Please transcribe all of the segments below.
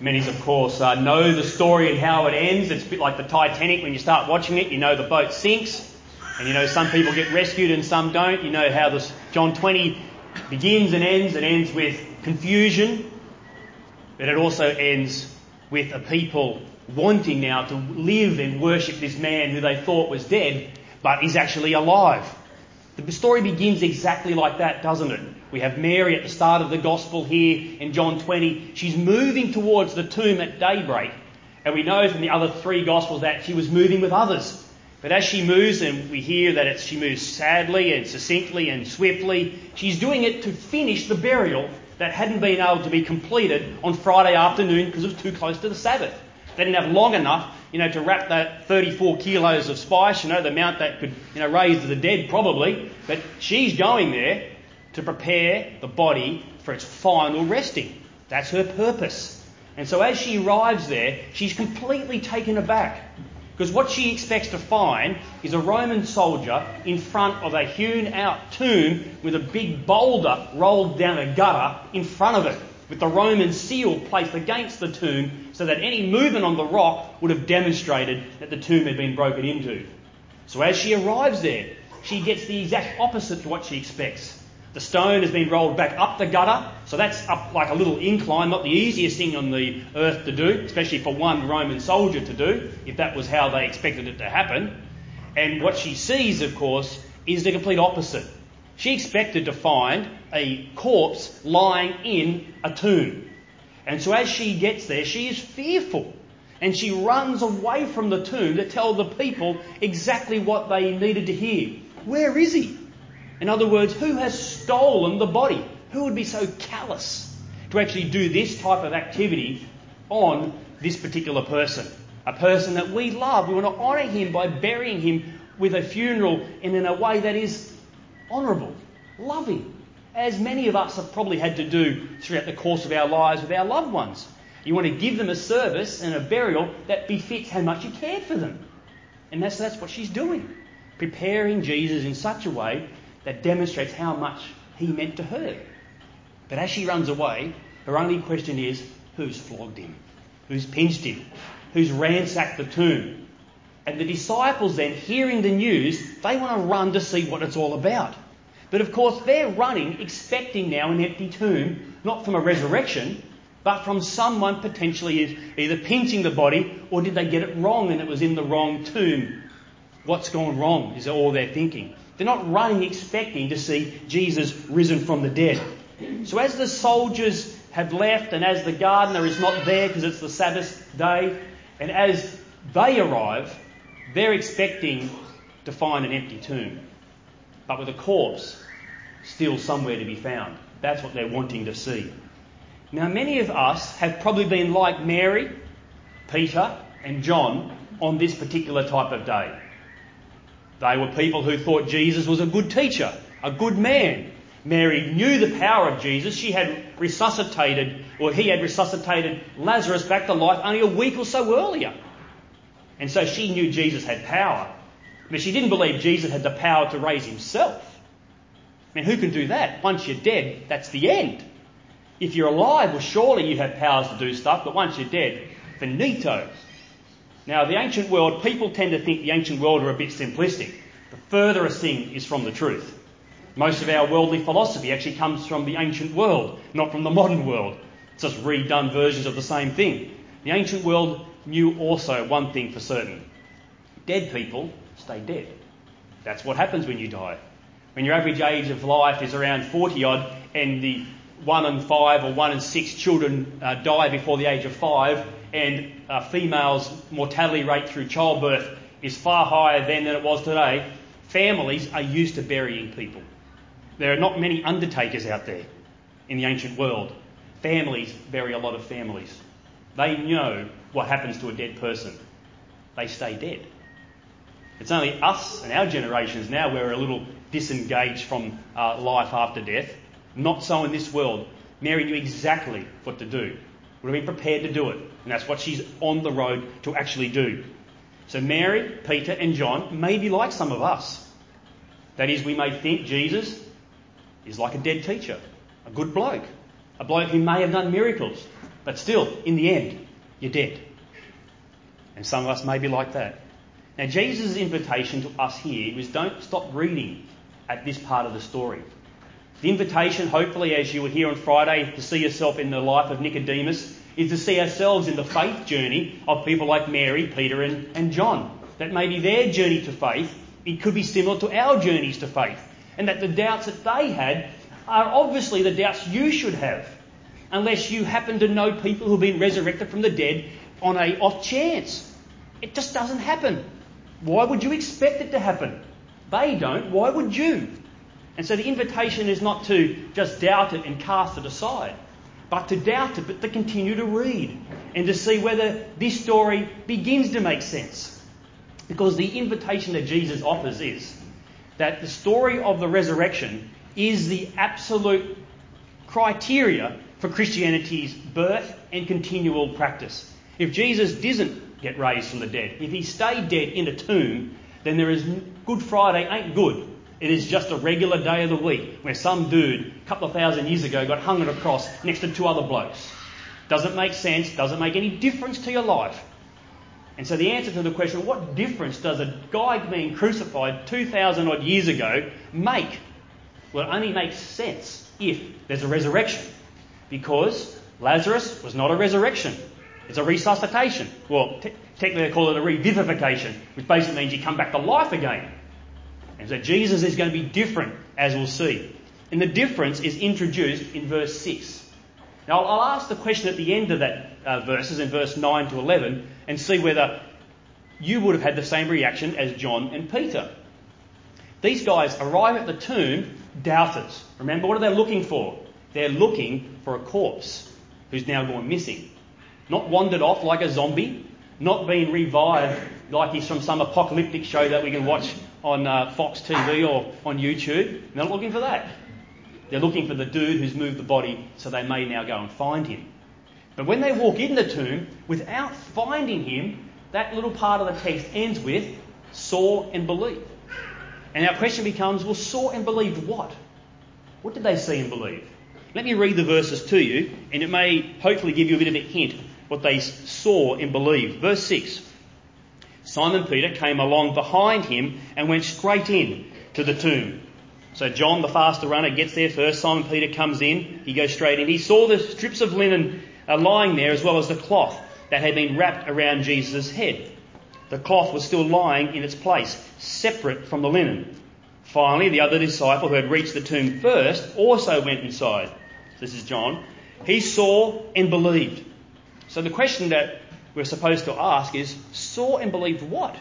Many, of course, know the story and how it ends. It's a bit like the Titanic. When you start watching it, you know the boat sinks. And you know some people get rescued and some don't. You know how this John 20 begins and ends with confusion. But it also ends with a people wanting now to live and worship this man who they thought was dead, but is actually alive. The story begins exactly like that, doesn't it? We have Mary at the start of the gospel here in John 20. She's moving towards the tomb at daybreak. And we know from the other three gospels that she was moving with others. But as she moves, and we hear that she moves sadly and succinctly and swiftly, she's doing it to finish the burial that hadn't been able to be completed on Friday afternoon because it was too close to the Sabbath. They didn't have long enough, to wrap that 34 kilos of spice, the amount that could, raise the dead probably. But she's going there to prepare the body for its final resting. That's her purpose. And so as she arrives there, she's completely taken aback. Because what she expects to find is a Roman soldier in front of a hewn-out tomb with a big boulder rolled down a gutter in front of it, with the Roman seal placed against the tomb so that any movement on the rock would have demonstrated that the tomb had been broken into. So as she arrives there, she gets the exact opposite to what she expects. The stone has been rolled back up the gutter, so that's up like a little incline, not the easiest thing on the earth to do, especially for one Roman soldier to do, if that was how they expected it to happen. And what she sees, of course, is the complete opposite. She expected to find a corpse lying in a tomb. And so as she gets there, she is fearful. And she runs away from the tomb to tell the people exactly what they needed to hear. Where is he? In other words, who has stolen the body? Who would be so callous to actually do this type of activity on this particular person? A person that we love. We want to honour him by burying him with a funeral and in a way that is honourable, loving, as many of us have probably had to do throughout the course of our lives with our loved ones. You want to give them a service and a burial that befits how much you cared for them. And that's what she's doing. Preparing Jesus in such a way that demonstrates how much he meant to her. But as she runs away, her only question is, who's flogged him? Who's pinched him? Who's ransacked the tomb? And the disciples then, hearing the news, they want to run to see what it's all about. But of course, they're running, expecting now an empty tomb, not from a resurrection, but from someone potentially either pinching the body, or did they get it wrong and it was in the wrong tomb? What's gone wrong is all they're thinking. They're not running expecting to see Jesus risen from the dead. So as the soldiers have left and as the gardener is not there because it's the Sabbath day, and as they arrive, they're expecting to find an empty tomb, but with a corpse still somewhere to be found. That's what they're wanting to see. Now, many of us have probably been like Mary, Peter and John on this particular type of day. They were people who thought Jesus was a good teacher, a good man. Mary knew the power of Jesus. He had resuscitated Lazarus back to life only a week or so earlier. And so she knew Jesus had power. But she didn't believe Jesus had the power to raise himself. I mean, who can do that? Once you're dead, that's the end. If you're alive, well, surely you have powers to do stuff, but once you're dead, finito. Now, the ancient world, people tend to think the ancient world are a bit simplistic. The furthest thing is from the truth. Most of our worldly philosophy actually comes from the ancient world, not from the modern world. It's just redone versions of the same thing. The ancient world knew also one thing for certain. Dead people stay dead. That's what happens when you die. When your average age of life is around 40 odd and the 1 in 5 or 1 in 6 children die before the age of 5, and a female's mortality rate through childbirth is far higher then than it was today, families are used to burying people. There are not many undertakers out there in the ancient world. Families bury a lot of families. They know what happens to a dead person. They stay dead. It's only us and our generations now where we're a little disengaged from life after death. Not so in this world. Mary knew exactly what to do. Would have been prepared to do it. And that's what she's on the road to actually do. So Mary, Peter and John may be like some of us. That is, we may think Jesus is like a dead teacher, a good bloke, a bloke who may have done miracles. But still, in the end, you're dead. And some of us may be like that. Now, Jesus' invitation to us here was don't stop reading at this part of the story. The invitation, hopefully, as you were here on Friday, to see yourself in the life of Nicodemus, is to see ourselves in the faith journey of people like Mary, Peter and John. That maybe their journey to faith, it could be similar to our journeys to faith. And that the doubts that they had are obviously the doubts you should have. Unless you happen to know people who've been resurrected from the dead on a off chance. It just doesn't happen. Why would you expect it to happen? They don't. Why would you? And so the invitation is not to just doubt it and cast it aside, but to doubt it, but to continue to read and to see whether this story begins to make sense. Because the invitation that Jesus offers is that the story of the resurrection is the absolute criteria for Christianity's birth and continual practice. If Jesus didn't get raised from the dead, if he stayed dead in a tomb, then there is Good Friday ain't good. It is just a regular day of the week where some dude a couple of thousand years ago got hung on a cross next to two other blokes. Doesn't make sense, doesn't make any difference to your life. And so the answer to the question, what difference does a guy being crucified 2,000 odd years ago make? Well, it only makes sense if there's a resurrection. Because Lazarus was not a resurrection. It's a resuscitation. Well, technically they call it a revivification, which basically means you come back to life again. And so Jesus is going to be different, as we'll see. And the difference is introduced in verse 6. Now, I'll ask the question at the end of that verses, in verse 9 to 11, and see whether you would have had the same reaction as John and Peter. These guys arrive at the tomb, doubters. Remember, what are they looking for? They're looking for a corpse who's now gone missing. Not wandered off like a zombie, not been revived like he's from some apocalyptic show that we can watch on Fox TV or on YouTube. They're not looking for that. They're looking for the dude who's moved the body so they may now go and find him. But when they walk in the tomb, without finding him, that little part of the text ends with, saw and believed. And our question becomes, well, saw and believed what? What did they see and believe? Let me read the verses to you, and it may hopefully give you a bit of a hint what they saw and believed. Verse 6. Simon Peter came along behind him and went straight in to the tomb. So John, the faster runner, gets there first. Simon Peter comes in. He goes straight in. He saw the strips of linen lying there, as well as the cloth that had been wrapped around Jesus' head. The cloth was still lying in its place, separate from the linen. Finally, the other disciple who had reached the tomb first also went inside. This is John. He saw and believed. So the question that we're supposed to ask is, saw and believed what?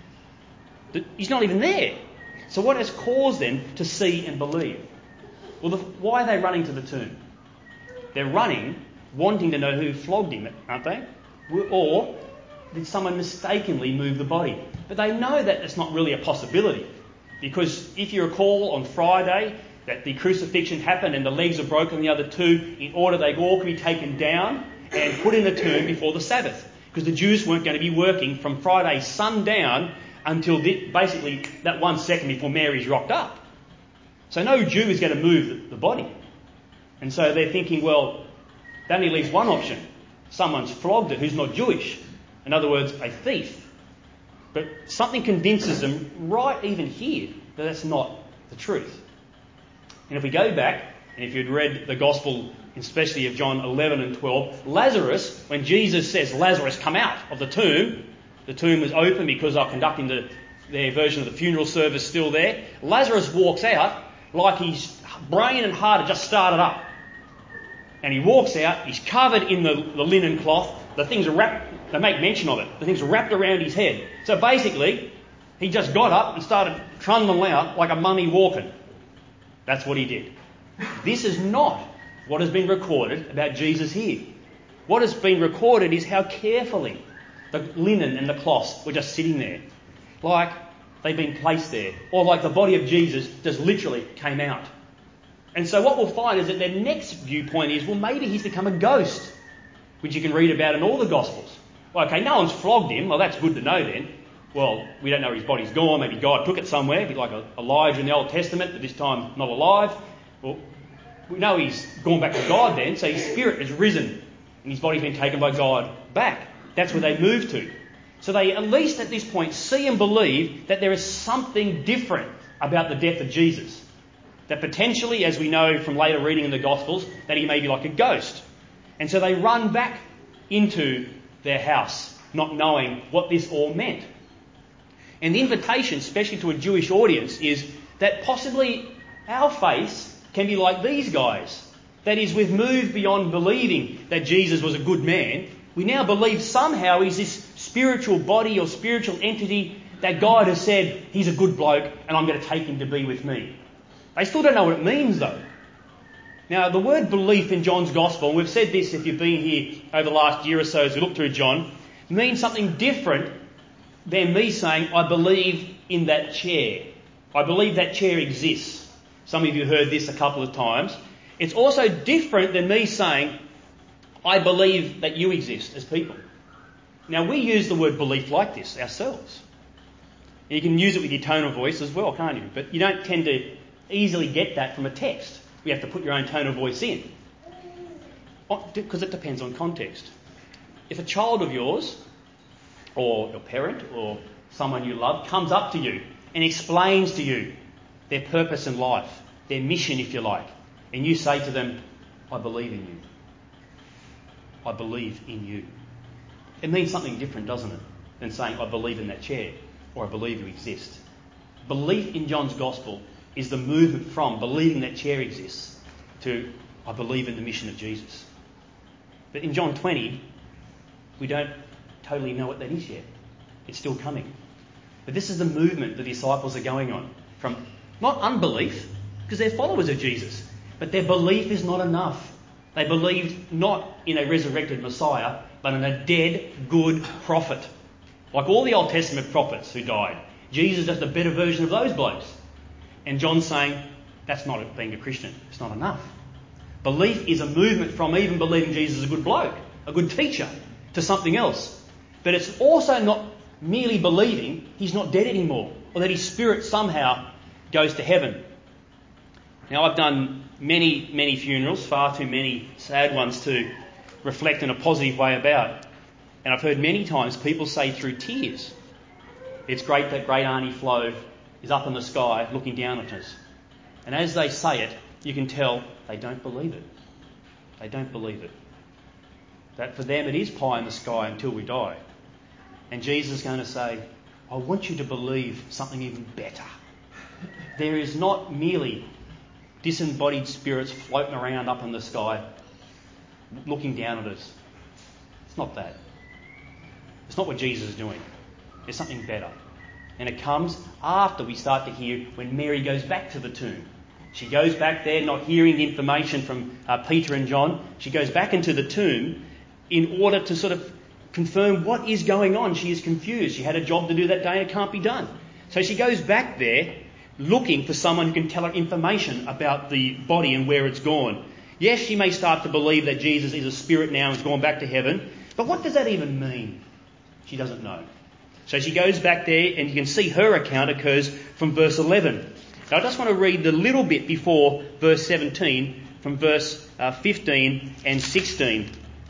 He's not even there. So what has caused them to see and believe? Well, why are they running to the tomb? They're running, wanting to know who flogged him, aren't they? Or did someone mistakenly move the body? But they know that it's not really a possibility. Because if you recall on Friday that the crucifixion happened and the legs were broken, the other two, in order they all could be taken down and put in a tomb before the Sabbath. Because the Jews weren't going to be working from Friday sundown until basically that 1 second before Mary's rocked up. So no Jew is going to move the body. And so they're thinking, well, that only leaves one option. Someone's flogged it who's not Jewish. In other words, a thief. But something convinces them right even here that that's not the truth. And if we go back, and if you'd read the Gospel, especially of John 11 and 12, Lazarus, when Jesus says, Lazarus, come out of the tomb was open because they're conducting their version of the funeral service still there. Lazarus walks out like his brain and heart had just started up. And he walks out, he's covered in the linen cloth, the things are wrapped, they make mention of it, the things are wrapped around his head. So basically, he just got up and started trundling out like a mummy walking. That's what he did. This is not what has been recorded about Jesus here. What has been recorded is how carefully the linen and the cloths were just sitting there, like they've been placed there, or like the body of Jesus just literally came out. And so what we'll find is that their next viewpoint is, well, maybe he's become a ghost, which you can read about in all the Gospels. Well, okay, no one's flogged him. Well, that's good to know then. Well, we don't know where his body's gone. Maybe God took it somewhere, a bit like Elijah in the Old Testament, but this time not alive. Well, we know he's gone back to God then, so his spirit has risen and his body's been taken by God back. That's where they move to. So they, at least at this point, see and believe that there is something different about the death of Jesus. That potentially, as we know from later reading in the Gospels, that he may be like a ghost. And so they run back into their house, not knowing what this all meant. And the invitation, especially to a Jewish audience, is that possibly our faith can be like these guys. That is, we've moved beyond believing that Jesus was a good man. We now believe somehow he's this spiritual body or spiritual entity that God has said, he's a good bloke and I'm going to take him to be with me. They still don't know what it means though. Now, the word belief in John's Gospel, and we've said this if you've been here over the last year or so as we look through John, means something different than me saying, I believe in that chair. I believe that chair exists. Some of you heard this a couple of times. It's also different than me saying, I believe that you exist as people. Now, we use the word belief like this ourselves. You can use it with your tone of voice as well, can't you? But you don't tend to easily get that from a text. You have to put your own tone of voice in. Because it depends on context. If a child of yours, or your parent, or someone you love, comes up to you and explains to you their purpose in life, their mission, if you like, and you say to them, I believe in you. I believe in you. It means something different, doesn't it, than saying, I believe in that chair, or I believe you exist. Belief in John's Gospel is the movement from believing that chair exists to, I believe in the mission of Jesus. But in John 20, we don't totally know what that is yet. It's still coming. But this is the movement the disciples are going on. From not unbelief, because they're followers of Jesus, but their belief is not enough. They believed not in a resurrected Messiah, but in a dead, good prophet. Like all the Old Testament prophets who died. Jesus is just a better version of those blokes. And John's saying, that's not being a Christian. It's not enough. Belief is a movement from even believing Jesus is a good bloke, a good teacher, to something else. But it's also not merely believing he's not dead anymore, or that his spirit somehow goes to heaven. Now, I've done many, many funerals, far too many sad ones to reflect in a positive way about. And I've heard many times people say through tears, it's great that great Auntie Flo is up in the sky looking down at us. And as they say it, you can tell they don't believe it. They don't believe it. That for them it is pie in the sky until we die. And Jesus is going to say, I want you to believe something even better. There is not merely disembodied spirits floating around up in the sky looking down at us. It's not that. It's not what Jesus is doing. There's something better. And it comes after we start to hear when Mary goes back to the tomb. She goes back there, not hearing the information from Peter and John. She goes back into the tomb in order to sort of confirm what is going on. She is confused. She had a job to do that day and it can't be done. So she goes back there looking for someone who can tell her information about the body and where it's gone. Yes, she may start to believe that Jesus is a spirit now and has gone back to heaven. But what does that even mean? She doesn't know. So she goes back there and you can see her account occurs from verse 11. Now I just want to read the little bit before verse 17 from verse 15 and 16.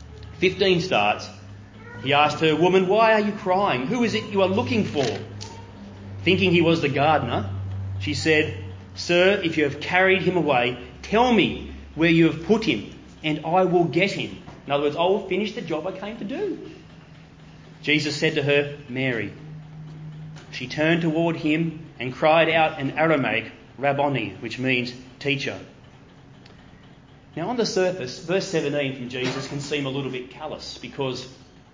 15 starts, he asked her, Woman, why are you crying? Who is it you are looking for? Thinking he was the gardener, she said, Sir, if you have carried him away, tell me where you have put him and I will get him. In other words, I will finish the job I came to do. Jesus said to her, Mary. She turned toward him and cried out in Aramaic, Rabboni, which means teacher. Now on the surface, verse 17 from Jesus can seem a little bit callous because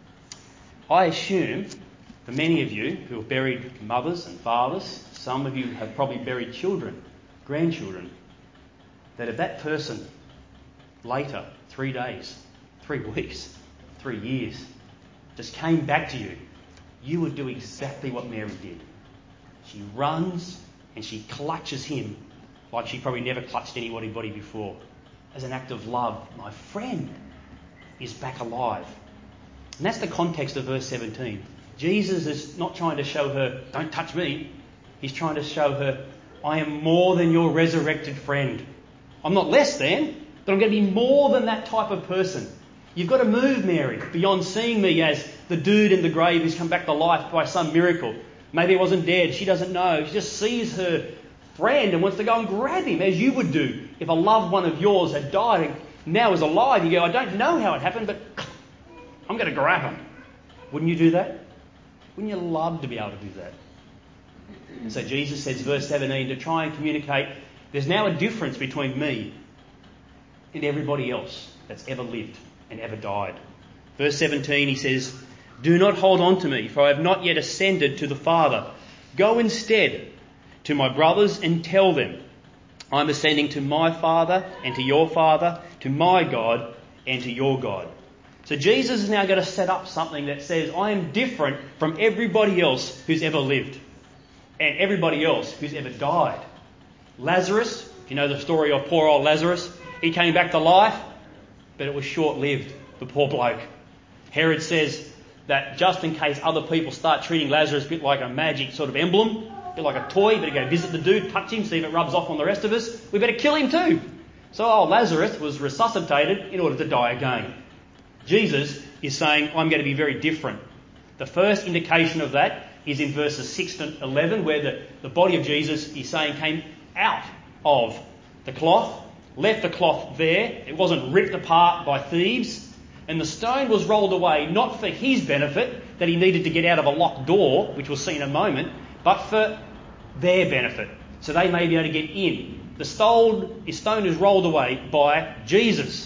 I assume for many of you who have buried mothers and fathers, some of you have probably buried children, grandchildren, that if that person later, 3 days, 3 weeks, 3 years, just came back to you, you would do exactly what Mary did. She runs and she clutches him like she probably never clutched anybody before. As an act of love, my friend is back alive. And that's the context of verse 17. Jesus is not trying to show her, don't touch me. He's trying to show her, I am more than your resurrected friend. I'm not less than, but I'm going to be more than that type of person. You've got to move, Mary, beyond seeing me as the dude in the grave who's come back to life by some miracle. Maybe he wasn't dead. She doesn't know. She just sees her friend and wants to go and grab him, as you would do if a loved one of yours had died and now is alive. You go, I don't know how it happened, but I'm going to grab him. Wouldn't you do that? Wouldn't you love to be able to do that? And so Jesus says, verse 17, to try and communicate, there's now a difference between me and everybody else that's ever lived and ever died. Verse 17, he says, do not hold on to me, for I have not yet ascended to the Father. Go instead to my brothers and tell them, I'm ascending to my Father and to your Father, to my God and to your God. So Jesus is now going to set up something that says, I am different from everybody else who's ever lived and everybody else who's ever died. Lazarus, if you know the story of poor old Lazarus, he came back to life, but it was short-lived, the poor bloke. Herod says that just in case other people start treating Lazarus a bit like a magic sort of emblem, a bit like a toy, better go visit the dude, touch him, see if it rubs off on the rest of us, we better kill him too. So old Lazarus was resuscitated in order to die again. Jesus is saying, I'm going to be very different. The first indication of that is in verses 6 to 11, where the body of Jesus, he's saying, came out of the cloth, left the cloth there. It wasn't ripped apart by thieves. And the stone was rolled away, not for his benefit, that he needed to get out of a locked door, which we'll see in a moment, but for their benefit, so they may be able to get in. The stone is rolled away by Jesus.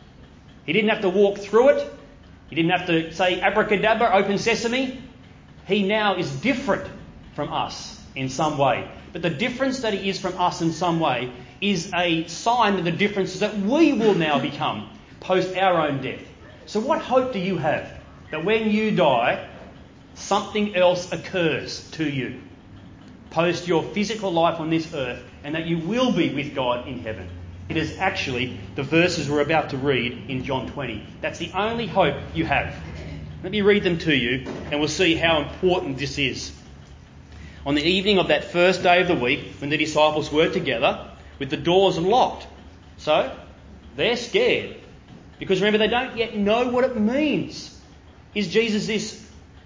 He didn't have to walk through it. He didn't have to say, abracadabra, open sesame. He now is different from us in some way. But the difference that he is from us in some way is a sign of the differences that we will now become post our own death. So what hope do you have that when you die, something else occurs to you post your physical life on this earth, and that you will be with God in heaven? It is actually the verses we're about to read in John 20. That's the only hope you have. Let me read them to you and we'll see how important this is. On the evening of that first day of the week, when the disciples were together with the doors locked. So, they're scared. Because remember, they don't yet know what it means. Is Jesus this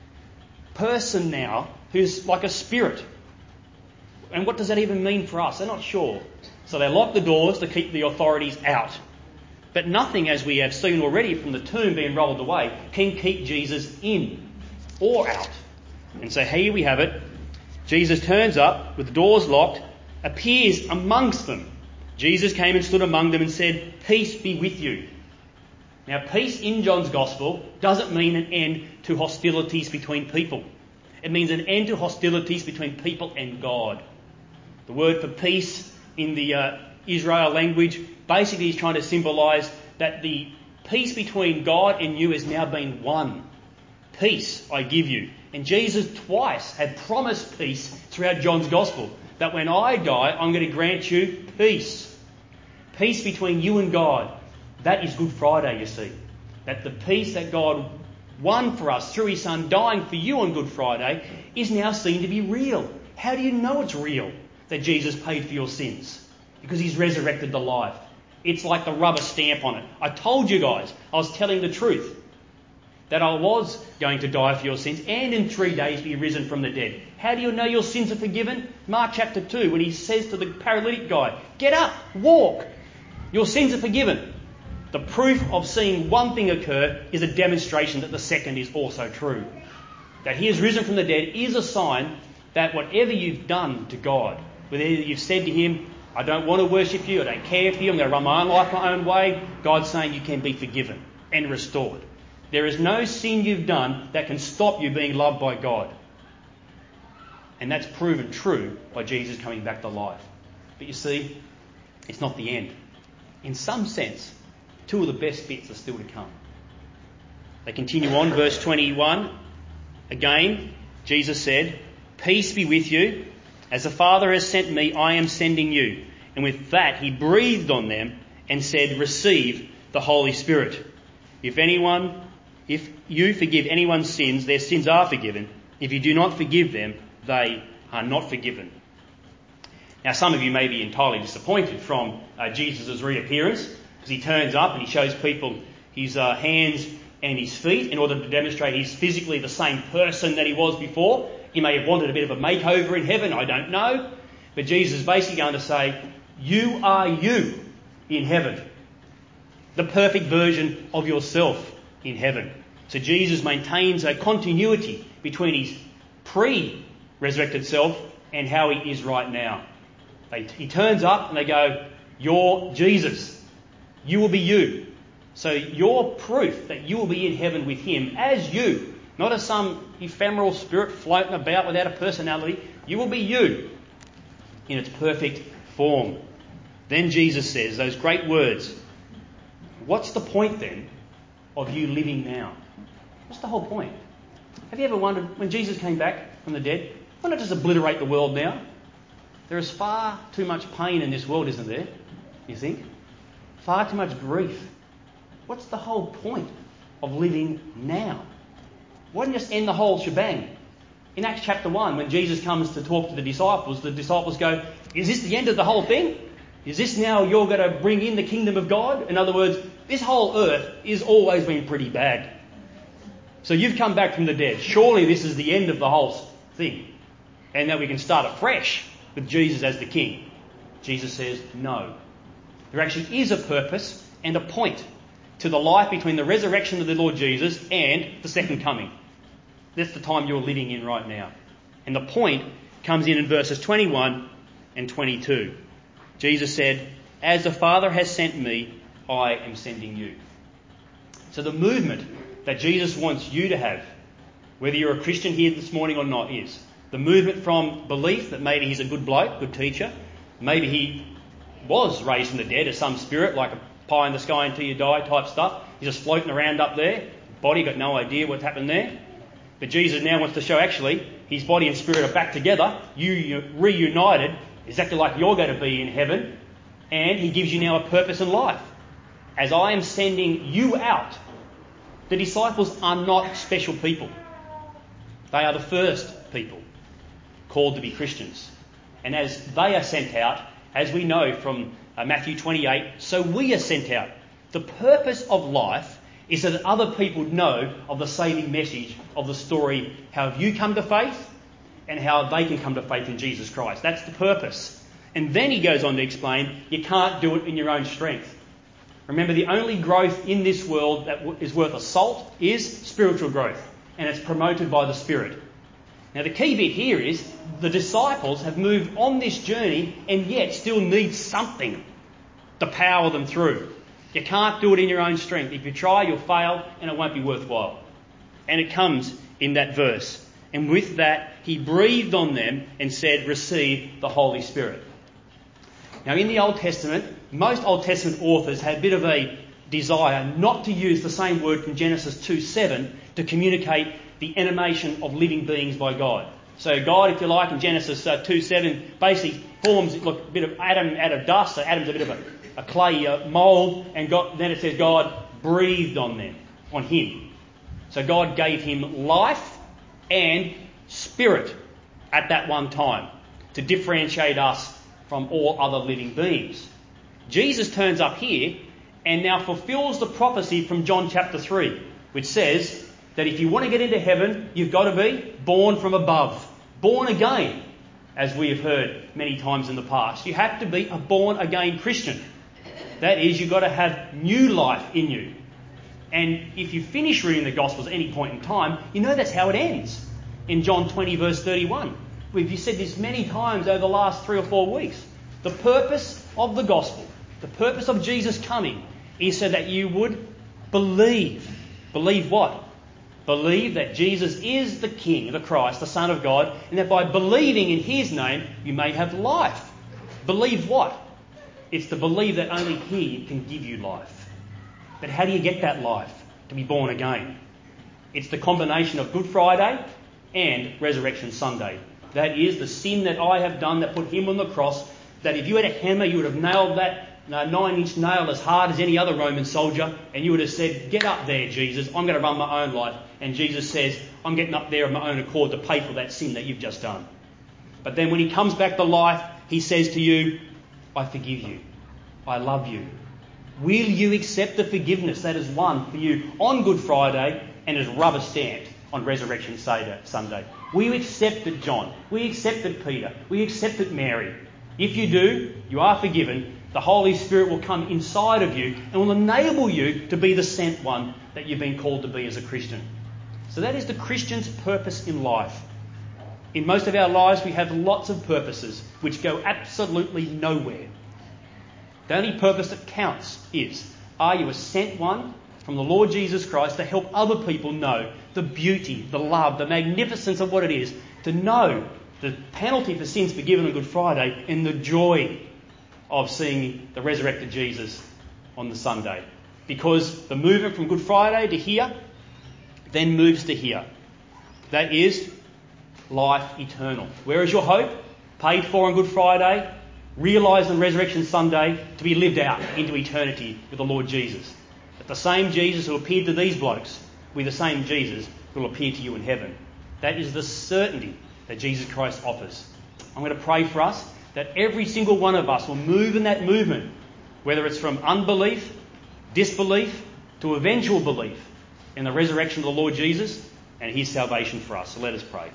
person now who's like a spirit? And what does that even mean for us? They're not sure. So they lock the doors to keep the authorities out. But nothing, as we have seen already from the tomb being rolled away, can keep Jesus in or out. And so here we have it. Jesus turns up with the doors locked, appears amongst them. Jesus came and stood among them and said, peace be with you. Now, peace in John's Gospel doesn't mean an end to hostilities between people. It means an end to hostilities between people and God. The word for peace in the Israel language basically is trying to symbolise that the peace between God and you has now been won. Peace I give you. And Jesus twice had promised peace throughout John's Gospel. That when I die, I'm going to grant you peace. Peace between you and God. That is Good Friday, you see. That the peace that God won for us through his Son dying for you on Good Friday is now seen to be real. How do you know it's real that Jesus paid for your sins? Because he's resurrected to life. It's like the rubber stamp on it. I told you guys, I was telling the truth, that I was going to die for your sins and in 3 days be risen from the dead. How do you know your sins are forgiven? Mark chapter 2, when he says to the paralytic guy, get up, walk, your sins are forgiven. The proof of seeing one thing occur is a demonstration that the second is also true. That he is risen from the dead is a sign that whatever you've done to God, whether you've said to him, I don't want to worship you, I don't care for you, I'm going to run my own life my own way, God's saying you can be forgiven and restored. There is no sin you've done that can stop you being loved by God. And that's proven true by Jesus coming back to life. But you see, it's not the end. In some sense, two of the best bits are still to come. They continue on, verse 21. Again, Jesus said, peace be with you. As the Father has sent me, I am sending you. And with that, he breathed on them and said, receive the Holy Spirit. If you forgive anyone's sins, their sins are forgiven. If you do not forgive them, they are not forgiven. Now, some of you may be entirely disappointed from Jesus' reappearance, because he turns up and he shows people his hands and his feet in order to demonstrate he's physically the same person that he was before. He may have wanted a bit of a makeover in heaven, I don't know. But Jesus is basically going to say, you are you in heaven. The perfect version of yourself in heaven. So Jesus maintains a continuity between his pre-resurrected self and how he is right now. He turns up and they go, you're Jesus. You will be you. So you're proof that you will be in heaven with him as you, not as some ephemeral spirit floating about without a personality. You will be you in its perfect form. Then Jesus says those great words. What's the point then of you living now? What's the whole point? Have you ever wondered, when Jesus came back from the dead, why not just obliterate the world now? There is far too much pain in this world, isn't there? You think? Far too much grief. What's the whole point of living now? Why don't you just end the whole shebang? In Acts chapter 1, when Jesus comes to talk to the disciples go, is this the end of the whole thing? Is this now you're going to bring in the kingdom of God? In other words, this whole earth has always been pretty bad. So you've come back from the dead. Surely this is the end of the whole thing. And now we can start afresh with Jesus as the king. Jesus says, no. There actually is a purpose and a point to the life between the resurrection of the Lord Jesus and the second coming. That's the time you're living in right now. And the point comes in verses 21 and 22. Jesus said, as the Father has sent me, I am sending you. So the movement that Jesus wants you to have, whether you're a Christian here this morning or not, is the movement from belief that maybe he's a good bloke, good teacher, maybe he was raised from the dead as some spirit, like a pie in the sky until you die type stuff. He's just floating around up there, body, got no idea what happened there. But Jesus now wants to show actually his body and spirit are back together, you reunited, exactly like you're going to be in heaven, and he gives you now a purpose in life. As I am sending you out, the disciples are not special people. They are the first people called to be Christians. And as they are sent out, as we know from Matthew 28, so we are sent out. The purpose of life is so that other people know of the saving message of the story, how have you come to faith and how they can come to faith in Jesus Christ. That's the purpose. And then he goes on to explain, you can't do it in your own strength. Remember, the only growth in this world that is worth a salt is spiritual growth, and it's promoted by the Spirit. Now the key bit here is the disciples have moved on this journey and yet still need something to power them through. You can't do it in your own strength. If you try, you'll fail and it won't be worthwhile. And it comes in that verse. And with that, he breathed on them and said, receive the Holy Spirit. Now in the Old Testament, most Old Testament authors had a bit of a desire not to use the same word from Genesis 2:7 to communicate the animation of living beings by God. So God, if you like, in Genesis 2:7 basically forms a bit of Adam out of dust. So Adam's a bit of a clay mould, and then it says God breathed on him. So God gave him life and spirit at that one time to differentiate us from all other living beings. Jesus turns up here and now fulfills the prophecy from John chapter 3, which says that if you want to get into heaven, you've got to be born from above, born again, as we have heard many times in the past. You have to be a born again Christian. That is, you've got to have new life in you. And if you finish reading the Gospels at any point in time, you know that's how it ends. In John 20 verse 31. We've said this many times over the last 3 or 4 weeks. The purpose of the Gospel, the purpose of Jesus coming, is so that you would believe. Believe what? Believe that Jesus is the King, the Christ, the Son of God, and that by believing in his name, you may have life. Believe what? It's to believe that only he can give you life. But how do you get that life? To be born again. It's the combination of Good Friday and Resurrection Sunday. That is the sin that I have done that put him on the cross, that if you had a hammer, you would have nailed that 9-inch nail as hard as any other Roman soldier, and you would have said, get up there, Jesus, I'm going to run my own life. And Jesus says, I'm getting up there of my own accord to pay for that sin that you've just done. But then when he comes back to life, he says to you, I forgive you. I love you. Will you accept the forgiveness that is won for you on Good Friday and is rubber stamped on Resurrection Sunday? Will you accept it, John? Will you accept it, Peter? Will you accept it, Mary? If you do, you are forgiven. The Holy Spirit will come inside of you and will enable you to be the sent one that you've been called to be as a Christian. So that is the Christian's purpose in life. In most of our lives, we have lots of purposes which go absolutely nowhere. The only purpose that counts is, are you a sent one from the Lord Jesus Christ to help other people know the beauty, the love, the magnificence of what it is to know the penalty for sins forgiven on Good Friday and the joy of seeing the resurrected Jesus on the Sunday. Because the movement from Good Friday to here then moves to here. That is life eternal. Where is your hope? Paid for on Good Friday, realised on Resurrection Sunday, to be lived out into eternity with the Lord Jesus. But the same Jesus who appeared to these blokes will be the same Jesus who will appear to you in heaven. That is the certainty that Jesus Christ offers. I'm going to pray for us that every single one of us will move in that movement, whether it's from unbelief, disbelief, to eventual belief in the resurrection of the Lord Jesus and his salvation for us. So let us pray.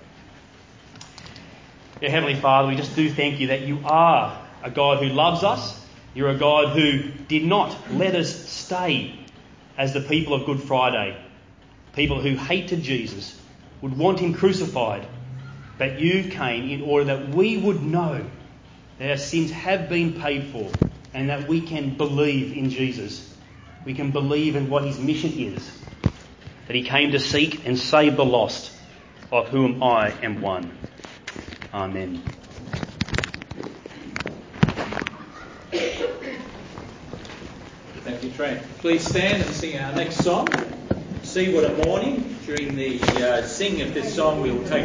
Dear Heavenly Father, we just do thank you that you are a God who loves us. You're a God who did not let us stay as the people of Good Friday, people who hated Jesus, would want him crucified. But you came in order that we would know that our sins have been paid for and that we can believe in Jesus. We can believe in what his mission is, that he came to seek and save the lost, of whom I am one. Amen. Thank you, Trent. Please stand and sing our next song, See What a Morning. During the singing of this song, we will take